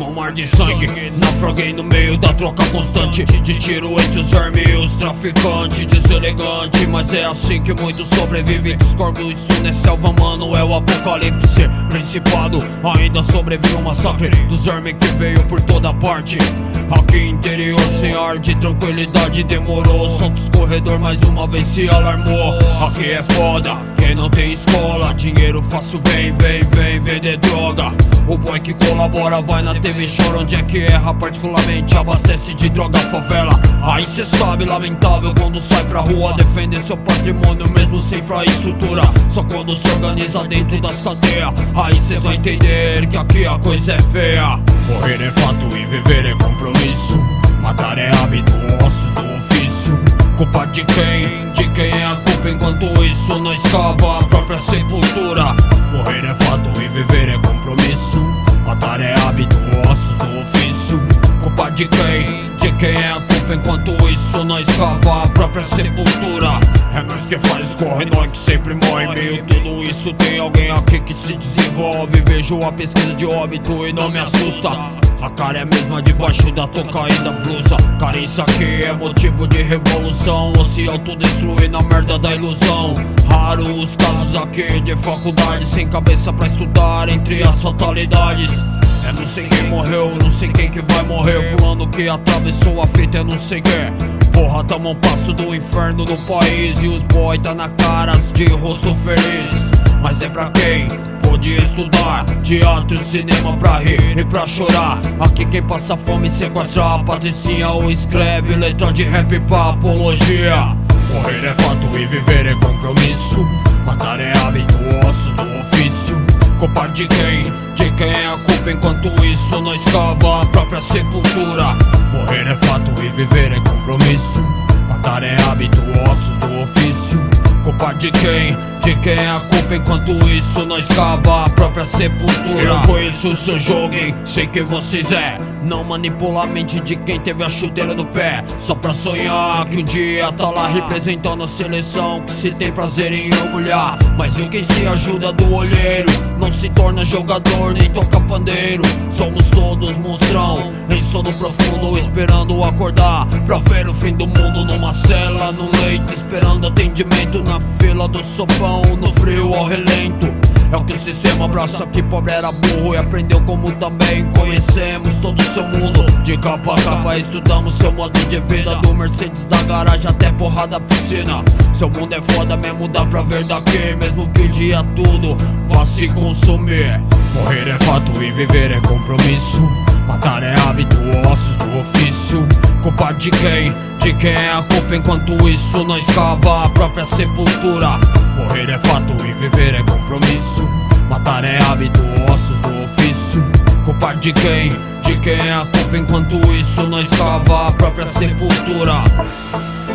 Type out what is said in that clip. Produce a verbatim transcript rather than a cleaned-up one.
um mar de sangue. Naufraguei no meio da troca constante de tiro entre os vermes e os traficantes. Deselegante, mas é assim que muitos sobrevivem. Discordo, isso não é selva, mano, é o apocalipse. Principado, ainda sobrevive o massacre dos vermes que veio por toda parte. Aqui interior sem ar de tranquilidade demorou. Santos corredor mais uma vez se alarmou. Aqui é foda, quem não tem escola. Dinheiro fácil vem, vem, vem vender droga. O boy que colabora vai na T V, chora onde é que erra. Particularmente abastece de droga a favela. Aí cê sabe, lamentável quando sai pra rua defender seu patrimônio mesmo sem infraestrutura. Só quando se organiza dentro das cadeias, aí cês vão entender que aqui a coisa é feia. Morrer é fato e viver é compromisso. Matar é hábito, ossos do ofício. Culpa de quem? De quem é a culpa? Enquanto isso nós cava a própria sepultura. Morrer é fato e viver é compromisso. Matar é hábito, ossos do ofício. Culpa de quem? De quem é a culpa? Enquanto isso nós cava a própria sepultura. É nós que faz corre, nós que sempre morre. Meio tudo isso tem alguém aqui que se desenvolve. Vejo a pesquisa de óbito e não me assusta. A cara é a mesma debaixo da touca e da blusa. Cara, isso aqui é motivo de revolução. Ou se autodestruir na merda da ilusão. Raro os casos aqui de faculdade sem cabeça pra estudar entre as fatalidades. É não sei quem morreu, não sei quem que vai morrer. Fulano que atravessou a fita, é não sei quem. Porra, tamo um passo do inferno no país. E os boy tá na cara de rosto feliz. Mas é pra quem pode estudar teatro e cinema pra rir e pra chorar. Aqui quem passa fome sequestra a patricinha ou escreve letra de rap pra apologia. Morrer é fato e viver é compromisso. Matar é hábito, ossos do ofício. Culpa de quem? De quem é a culpa? Enquanto isso nós cava a própria sepultura. Morrer é fato e viver é compromisso. Matar é hábito, ossos do ofício. Culpa de quem? De quem é a culpa? Enquanto isso nós cava a própria sepultura. Eu conheço o seu jogo, hein? Sei que vocês é. Não manipula a mente de quem teve a chuteira no pé. Só pra sonhar que um dia tá lá representando a seleção que se tem prazer em orgulhar. Mas e quem se ajuda do olheiro não se torna jogador nem toca pandeiro. Somos todos monstrão em sono profundo, esperando acordar pra ver o fim do mundo. Numa cela, no leito, esperando atendimento. Na fila do sopão, no frio ao relento. É o que o sistema abraça, que pobre era burro e aprendeu como também conhecemos todo o seu mundo. De capa a capa estudamos seu modo de vida, do Mercedes da garagem até porra da piscina. Seu mundo é foda mesmo, dá pra ver daqui, mesmo que o dia tudo vá se consumir. Morrer é fato e viver é compromisso. Matar é hábito, ossos do ofício. Culpa de quem? De quem é a culpa? Enquanto isso nós cava a própria sepultura. Morrer é fato e viver é compromisso. Matar é hábito, ossos do ofício. Culpa de quem? De quem é a culpa? Enquanto isso nós cava a própria sepultura.